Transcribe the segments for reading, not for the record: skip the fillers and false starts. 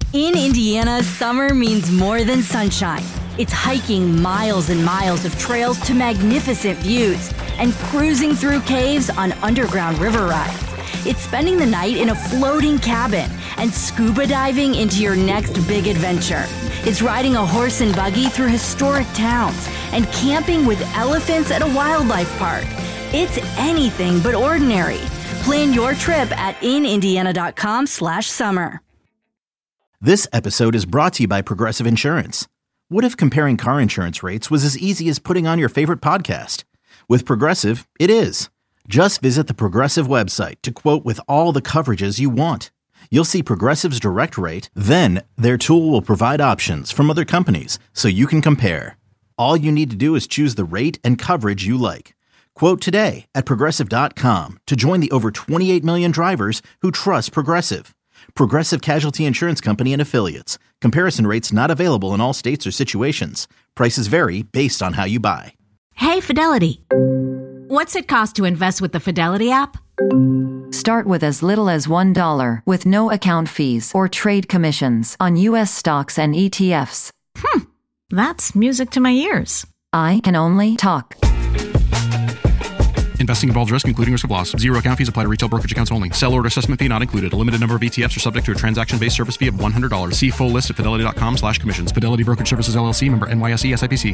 In Indiana, summer means more than sunshine. It's hiking miles and miles of trails to magnificent views and cruising through caves on underground river rides. It's spending the night in a floating cabin and scuba diving into your next big adventure. It's riding a horse and buggy through historic towns and camping with elephants at a wildlife park. It's anything but ordinary. Plan your trip at inindiana.com/summer. This episode is brought to you by Progressive Insurance. What if comparing car insurance rates was as easy as putting on your favorite podcast? With Progressive, it is. Just visit the Progressive website to quote with all the coverages you want. You'll see Progressive's direct rate, then their tool will provide options from other companies so you can compare. All you need to do is choose the rate and coverage you like. Quote today at Progressive.com to join the over 28 million drivers who trust Progressive. Progressive Casualty Insurance Company and Affiliates. Comparison rates not available in all states or situations. Prices vary based on how you buy. Hey, Fidelity. What's it cost to invest with the Fidelity app? Start with as little as $1 with no account fees or trade commissions on U.S. stocks and ETFs. That's music to my ears. I can only talk. Investing involves risk, including risk of loss. Zero account fees apply to retail brokerage accounts only. Sell order assessment fee not included. A limited number of ETFs are subject to a transaction-based service fee of $100. See full list at fidelity.com/commissions. Fidelity Brokerage Services, LLC, member NYSE, SIPC.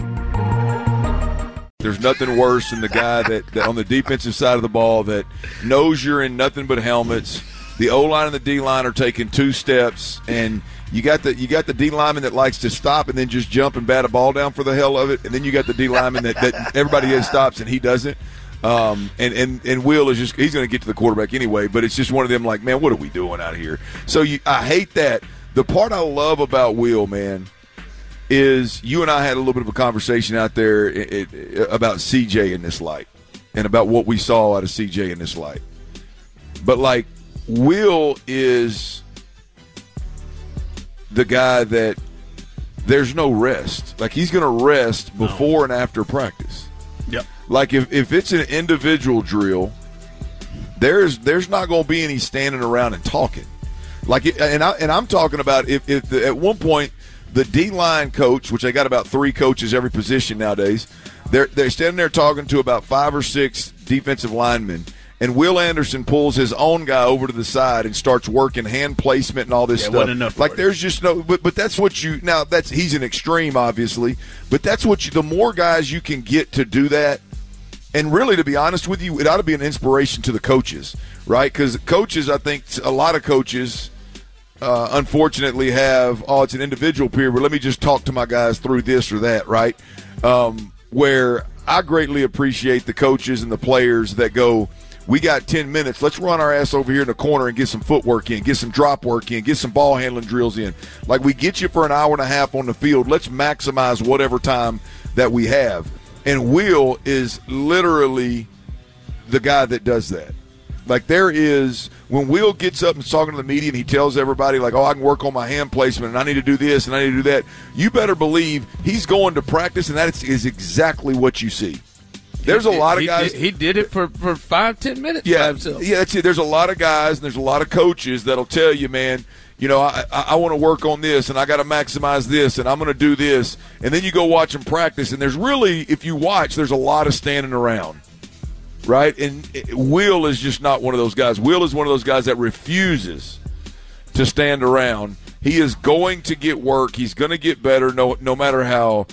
There's nothing worse than the guy that on the defensive side of the ball that knows you're in nothing but helmets. The O-line and the D-line are taking two steps, and you got the D lineman that likes to stop and then just jump and bat a ball down for the hell of it, and then you got the D lineman that everybody else stops and he doesn't. And Will is he's going to get to the quarterback anyway, but it's just one of them like, man, what are we doing out here? So I hate that. The part I love about Will, man, is you and I had a little bit of a conversation out there about CJ in this light and about what we saw out of CJ in this light. But, like, Will is the guy that there's no rest. Like, he's going to rest before and after practice. Yep. Like, if it's an individual drill, there's not going to be any standing around and talking. Like, and I'm talking about if at one point the D-line coach, which they got about 3 coaches every position nowadays, they're standing there talking to about 5 or 6 defensive linemen, and Will Anderson pulls his own guy over to the side and starts working hand placement and all this stuff. Enough like, there's just no – but that's what you – now, he's an extreme, obviously, but that's what the more guys you can get to do that, and really, to be honest with you, it ought to be an inspiration to the coaches, right? Because coaches, I think a lot of coaches unfortunately have, it's an individual period, but let me just talk to my guys through this or that, right? Where I greatly appreciate the coaches and the players that go, we got 10 minutes. Let's run our ass over here in the corner and get some footwork in, get some drop work in, get some ball handling drills in. Like, we get you for an hour and a half on the field. Let's maximize whatever time that we have. And Will is literally the guy that does that. Like, there is, when Will gets up and is talking to the media and he tells everybody, like, I can work on my hand placement and I need to do this and I need to do that, you better believe he's going to practice, and that is exactly what you see. There's a lot of guys. He did it for 5-10 minutes by himself. Yeah, that's it. There's a lot of guys and there's a lot of coaches that'll tell you, man, I want to work on this and I got to maximize this and I'm going to do this. And then you go watch them practice, and there's really, if you watch, there's a lot of standing around, right? And Will is just not one of those guys. Will is one of those guys that refuses to stand around. He is going to get work. He's going to get better no matter how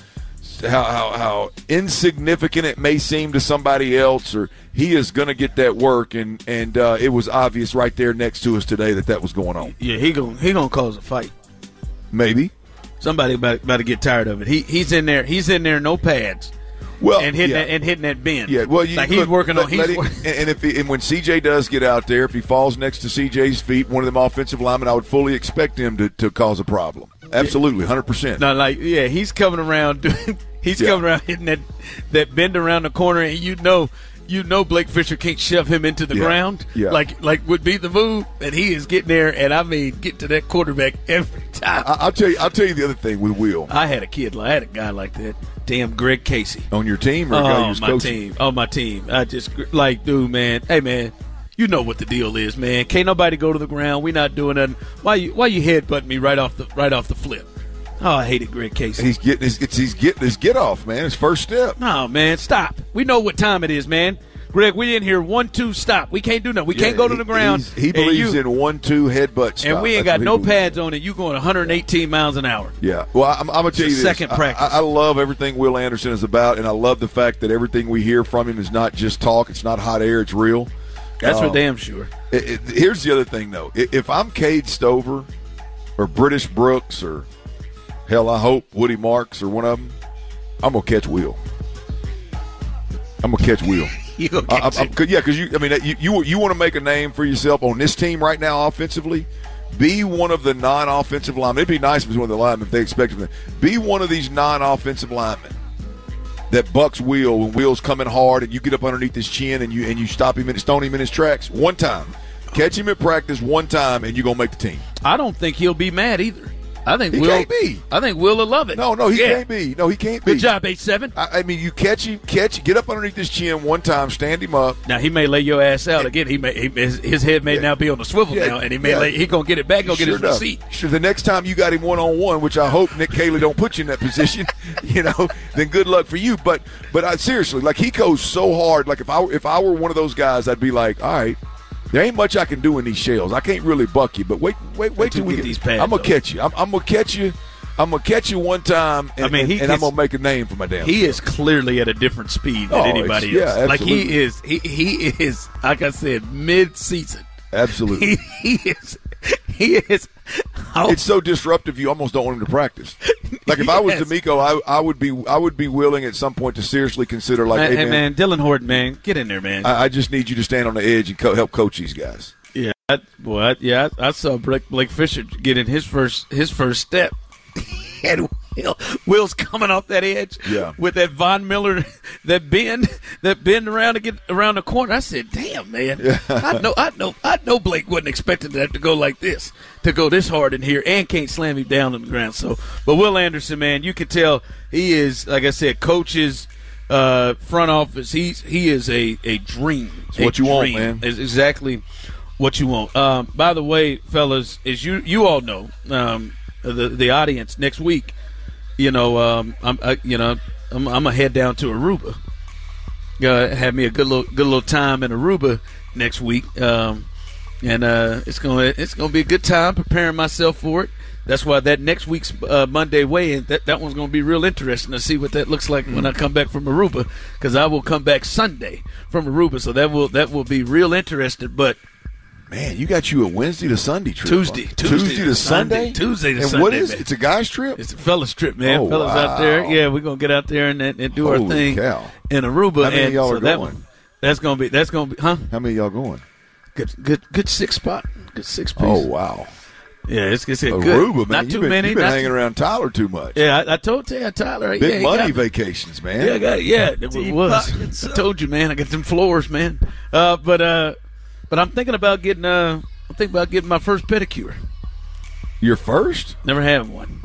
insignificant it may seem to somebody else, or he is going to get that work, and it was obvious right there next to us today that was going on. Yeah, he gonna cause a fight. Maybe somebody about to get tired of it. He's in there, no pads. Well, and hitting that bend. Yeah, well, he's working on. And when CJ does get out there, if he falls next to CJ's feet, one of them offensive linemen, I would fully expect him to cause a problem. Absolutely, 100%. No, he's coming around coming around hitting that bend around the corner, and you know Blake Fisher can't shove him into the ground. Yeah. Like would be the move, and he is getting there, and I mean get to that quarterback every time. I'll tell you the other thing with Will. I had a guy like that. Damn, Greg Casey. On your team or a guy you was coaching? Team. On my team. I just dude, man. Hey, man. You know what the deal is, man. Can't nobody go to the ground. We not doing nothing. Why you headbutting me right off the flip? Oh, I hate it, Greg Casey. He's getting his get off, man. His first step. No, man, stop. We know what time it is, man. Greg, we didn't hear 1-2 stop. We can't do nothing. We can't go to the ground. He believes in 1-2 headbutt stop. And we ain't got no pads on it. You going 118 miles an hour. Yeah. Well, I'm going to tell you this. Second practice. I love everything Will Anderson is about, and I love the fact that everything we hear from him is not just talk. It's not hot air. It's real. That's for damn sure. Here's the other thing, though. If I'm Cade Stover or British Brooks or, hell, I hope Woody Marks or one of them, I'm going to catch Will. I'm going to catch Will. Yeah, because you want to make a name for yourself on this team right now offensively. Be one of the non-offensive linemen. It'd be nice if it was one of the linemen if they expected them. Be one of these non-offensive linemen that bucks Will when Will's coming hard and you get up underneath his chin and you stop him and stone him in his tracks one time. Catch him at practice one time and you're gonna make the team. I don't think he'll be mad either. I think he can't be. I think Will will love it. No, he can't be. No, he can't be. Good job, 8-7. I mean, you catch him, get up underneath his chin one time, stand him up. Now he may lay your ass out again. His head may now be on the swivel now, and he gonna get it back. Gonna get his receipt. Sure. The next time you got him 1-on-1, which I hope Nick Caley don't put you in that position, then good luck for you. But I seriously, like, he goes so hard. Like, if I were one of those guys, I'd be like, all right. There ain't much I can do in these shells. I can't really buck you, but wait till we get these pads. I'm gonna catch you. I'm gonna catch you. I'm gonna catch you one time, and I'm gonna make a name for my damn. He is clearly at a different speed than anybody else. Yeah, like he is. Like I said, mid-season. Absolutely, he is. It's so disruptive. You almost don't want him to practice. Like if I was D'Amico, I would be willing at some point to seriously consider, like, hey man, Dylan Horton, man, get in there, man. I just need you to stand on the edge and help coach these guys. Yeah, I saw Blake Fisher get in his first step. And Will's coming off that edge with that Von Miller, that bend around to get around the corner. I said, "Damn, man! Yeah. I know Blake wasn't expecting that to go like this, to go this hard in here, and can't slam him down on the ground." So, but Will Anderson, man, you can tell he is, like I said, coaches, front office. He is a dream. It's what you want, man. It's exactly what you want. By the way, fellas, as you all know, the audience next week. I'm gonna head down to Aruba. Have me a good little time in Aruba next week, and it's gonna be a good time preparing myself for it. That's why that next week's Monday weigh-in, that one's gonna be real interesting to see what that looks like when I come back from Aruba, because I will come back Sunday from Aruba, so that will be real interesting. But man, you got you a Wednesday to Sunday trip. Tuesday to Sunday? Tuesday to and Sunday. what is man. it? It's a guy's trip? It's a fella's trip, man. Oh, fellas out there. Yeah, we're going to get out there and do our thing in Aruba. How many of y'all are going? That's going to be, huh? How many of y'all going? Good six spot. Good 6 piece. Oh, wow. Yeah, it's good. Aruba, man. Not too many. You've been hanging around Tyler too much. Yeah, I told you, Tyler. Big money vacations, man. Yeah, I got it. Yeah, it was. I told you, man. I got them floors, man. But I'm thinking about getting my first pedicure. Your first? Never had one.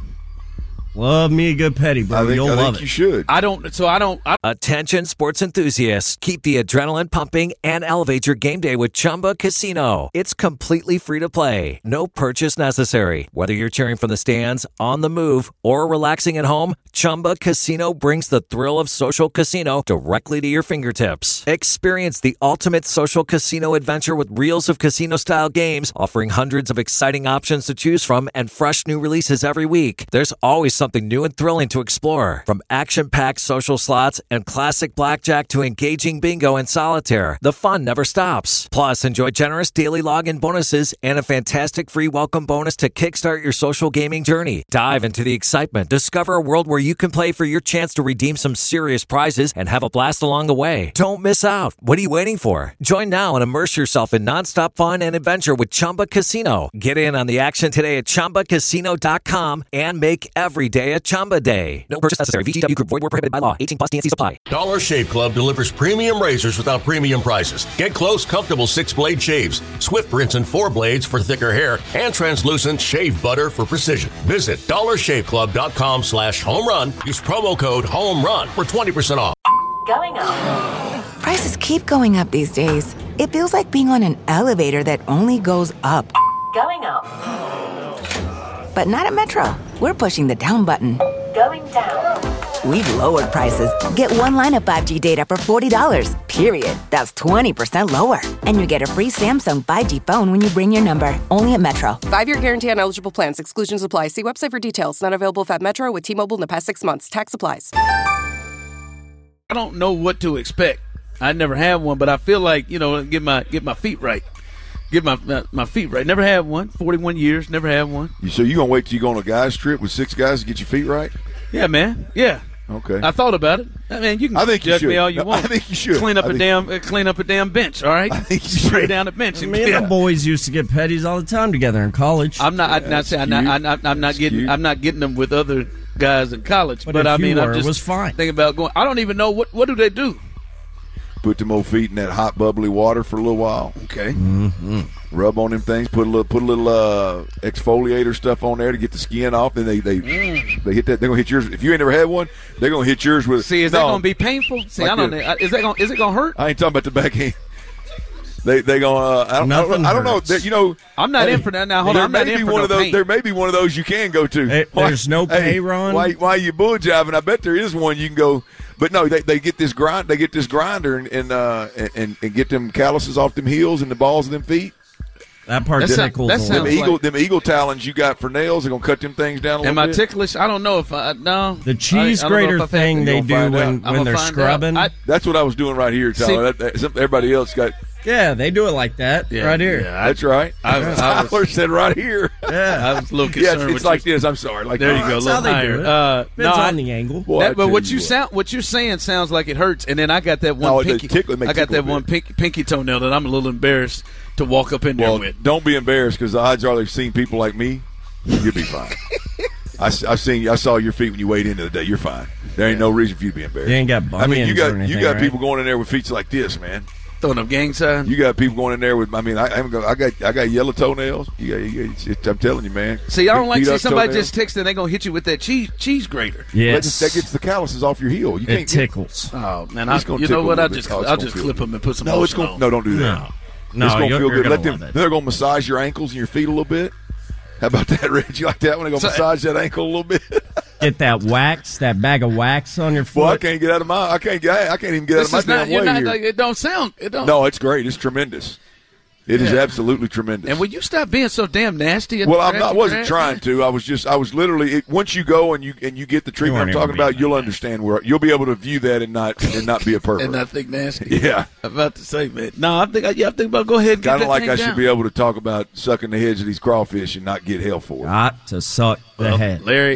Love me a good pedi, bro. You'll love it. You should. I don't. Attention sports enthusiasts. Keep the adrenaline pumping and elevate your game day with Chumba Casino. It's completely free to play. No purchase necessary. Whether you're cheering from the stands, on the move, or relaxing at home, Chumba Casino brings the thrill of social casino directly to your fingertips. Experience the ultimate social casino adventure with reels of casino-style games, offering hundreds of exciting options to choose from and fresh new releases every week. There's always something new and thrilling to explore. From action-packed social slots and classic blackjack to engaging bingo and solitaire, the fun never stops. Plus, enjoy generous daily login bonuses and a fantastic free welcome bonus to kickstart your social gaming journey. Dive into the excitement. Discover a world where you can play for your chance to redeem some serious prizes and have a blast along the way. Don't miss out. What are you waiting for? Join now and immerse yourself in nonstop fun and adventure with Chumba Casino. Get in on the action today at ChumbaCasino.com and make every day a Chumba day. No purchase necessary. VGW Group. Void where prohibited by law. 18+ TNC supply. Dollar Shave Club delivers premium razors without premium prices. Get close, comfortable 6-blade shaves, swift rinse and 4 blades for thicker hair, and translucent shave butter for precision. Visit dollarshaveclub.com/homerun. Use promo code HOMERUN for 20% off. Going up. Prices keep going up these days. It feels like being on an elevator that only goes up. Going up. But not at Metro. We're pushing the down button. Going down. We've lowered prices. Get one line of 5G data for $40, period. That's 20% lower. And you get a free Samsung 5G phone when you bring your number. Only at Metro. 5-year guarantee on eligible plans. Exclusions apply. See website for details. Not available at Metro with T-Mobile in the past 6 months. Tax applies. I don't know what to expect. I never had one, but I feel like, get my feet right. Get my feet right. Never had one. 41 years, never had one. So you going to wait till you go on a guy's trip with 6 guys to get your feet right? Yeah, man. Yeah. Okay. I thought about it. I mean, you can judge me all you want. I think you should. Clean up a damn bench, all right? I think you Spray should. down the bench. Me and the boys used to get petties all the time together in college. I'm not getting them with other guys in college, but I mean, I'm just was fine. thinking about going. I don't even know what do they do. Put them old feet in that hot, bubbly water for a little while. Okay. Mm-hmm. Rub on them things. Put a little exfoliator stuff on there to get the skin off. Then they hit that. They're gonna hit yours. If you ain't never had one, they're gonna hit yours with. See, is that gonna be painful? See, like I don't know. Is it gonna hurt? I ain't talking about the backhand. They gonna. I don't know. I'm not in for that now. Hold on. I'm not in for no pain. There may be one of those you can go to. Hey, there's no pay, Ron. Why you bull jiving? I bet there is one you can go. But no, they get this grind. They get this grinder and get them calluses off them heels and the balls of them feet. That part tickles. Them eagle talons you got for nails are gonna cut them things down a little bit. Am I ticklish? I don't know if the cheese grater thing they do when they're scrubbing. That's what I was doing right here, Tyler. Everybody else got. Yeah, they do it like that right here. Yeah, that's right. Tyler said right here. Yeah, I was a little concerned. Yeah, it's like this. I'm sorry. Like there you go. A little higher. Depends on the angle. Boy, but what you're saying sounds like it hurts. And then I got that one pinky. I got that one pinky toenail that I'm a little embarrassed to walk up in there with. Don't be embarrassed because the odds are they've seen people like me. You'll be fine. I saw your feet when you weighed into the day. You're fine. There ain't no reason for you to be embarrassed. You ain't got bunions or anything, you got right? people going in there with feet like this, man. Throwing up gang sign. You got people going in there with. I mean, I got yellow toenails. I'm telling you, man. See, I don't like see somebody just texting. They're gonna hit you with that cheese grater. Yes, that gets the calluses off your heel. It tickles. Oh man, you know what? I'll just clip them and put some. No, don't do that. No, it's gonna feel good. Let them. They're gonna massage your ankles and your feet a little bit. How about that, Reg? You like that one? They're gonna massage that ankle a little bit. Get that bag of wax on your foot. Well, I can't get out of my. I can't even get out of my damn way here. It don't sound. No, it's great. It's tremendous. It is absolutely tremendous. And will you stop being so damn nasty? Well, I wasn't trying to. I was literally. Once you go and you get the treatment I'm talking about, you'll understand where you'll be able to view that and not be a pervert and not think nasty. Yeah, I'm about to say, man. No, I think about go ahead. And kind of like I down. should be able to talk about sucking the heads of these crawfish and not get hell for it. Got to suck the head. Larry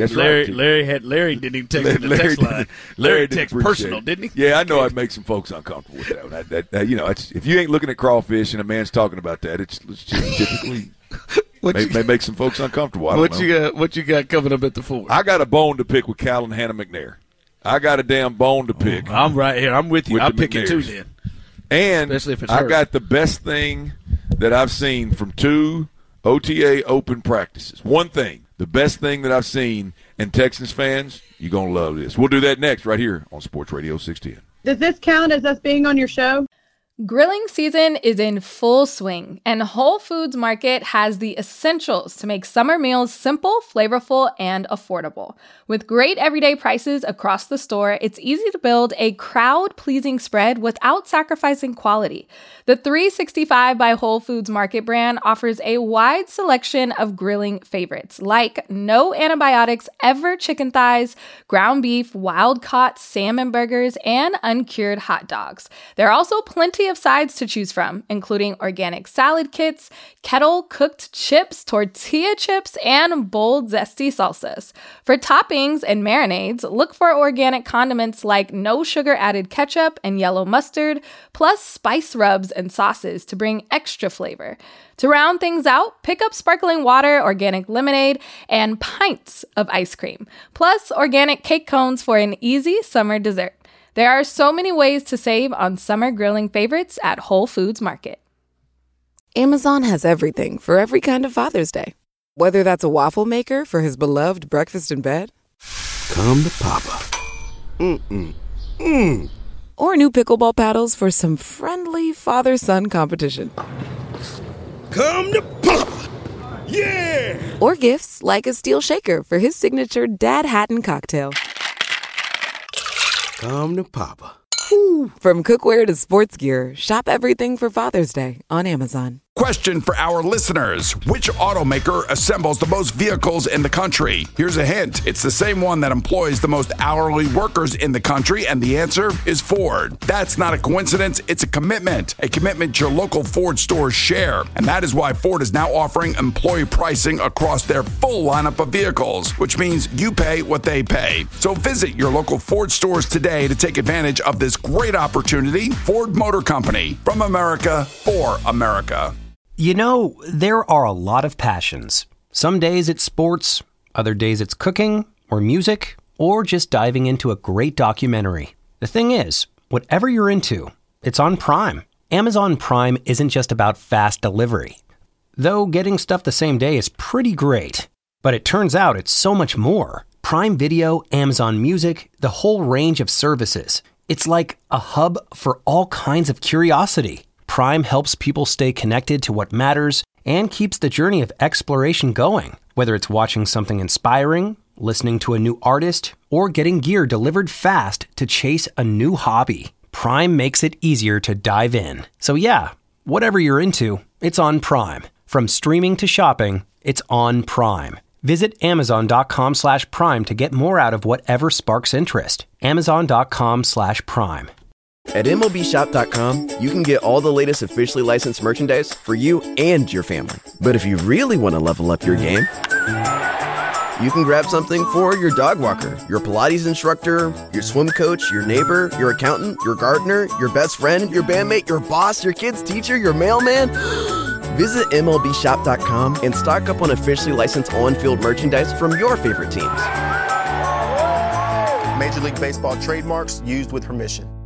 didn't even text the text line. Larry text personal, didn't he? Yeah, I know I'd make some folks uncomfortable with that. That if you ain't looking at crawfish and a man's talking about that, it's typically may make some folks uncomfortable. What you got coming up at the 4? I got a bone to pick with Cal and Hannah McNair. I got a damn bone to pick. I'm right here. I'm with you. I'll pick it too then. And especially if it's I got the best thing that I've seen from 2 OTA open practices. One thing, the best thing that I've seen, and Texans fans, you're going to love this. We'll do that next right here on Sports Radio 610. Does this count as us being on your show? Grilling season is in full swing, and Whole Foods Market has the essentials to make summer meals simple, flavorful, and affordable. With great everyday prices across the store, it's easy to build a crowd-pleasing spread without sacrificing quality. The 365 by Whole Foods Market brand offers a wide selection of grilling favorites, like no antibiotics ever chicken thighs, ground beef, wild-caught salmon burgers, and uncured hot dogs. There are also plenty of sides to choose from, including organic salad kits, kettle-cooked chips, tortilla chips, and bold, zesty salsas. For toppings and marinades, look for organic condiments like no sugar-added ketchup and yellow mustard, plus spice rubs and sauces to bring extra flavor. To round things out, pick up sparkling water, organic lemonade, and pints of ice cream, plus organic cake cones for an easy summer dessert. There are so many ways to save on summer grilling favorites at Whole Foods Market. Amazon has everything for every kind of Father's Day. Whether that's a waffle maker for his beloved breakfast in bed. Come to Papa. or new pickleball paddles for some friendly father-son competition. Come to Papa! Yeah! Or gifts like a steel shaker for his signature Dad Hatton cocktail. Come to Papa. From cookware to sports gear, shop everything for Father's Day on Amazon. Question for our listeners. Which automaker assembles the most vehicles in the country? Here's a hint. It's the same one that employs the most hourly workers in the country, and the answer is Ford. That's not a coincidence. It's a commitment your local Ford stores share. And that is why Ford is now offering employee pricing across their full lineup of vehicles, which means you pay what they pay. So visit your local Ford stores today to take advantage of this great opportunity. Ford Motor Company, from America for America. You know, there are a lot of passions. Some days it's sports, other days it's cooking, or music, or just diving into a great documentary. The thing is, whatever you're into, it's on Prime. Amazon Prime isn't just about fast delivery. Though getting stuff the same day is pretty great. But it turns out it's so much more. Prime Video, Amazon Music, the whole range of services. It's like a hub for all kinds of curiosity. Prime helps people stay connected to what matters and keeps the journey of exploration going. Whether it's watching something inspiring, listening to a new artist, or getting gear delivered fast to chase a new hobby, Prime makes it easier to dive in. So yeah, whatever you're into, it's on Prime. From streaming to shopping, it's on Prime. Visit Amazon.com/Prime to get more out of whatever sparks interest. Amazon.com/Prime. At MLBshop.com, you can get all the latest officially licensed merchandise for you and your family. But if you really want to level up your game, you can grab something for your dog walker, your Pilates instructor, your swim coach, your neighbor, your accountant, your gardener, your best friend, your bandmate, your boss, your kid's teacher, your mailman. Visit MLBshop.com and stock up on officially licensed on-field merchandise from your favorite teams. Major League Baseball trademarks used with permission.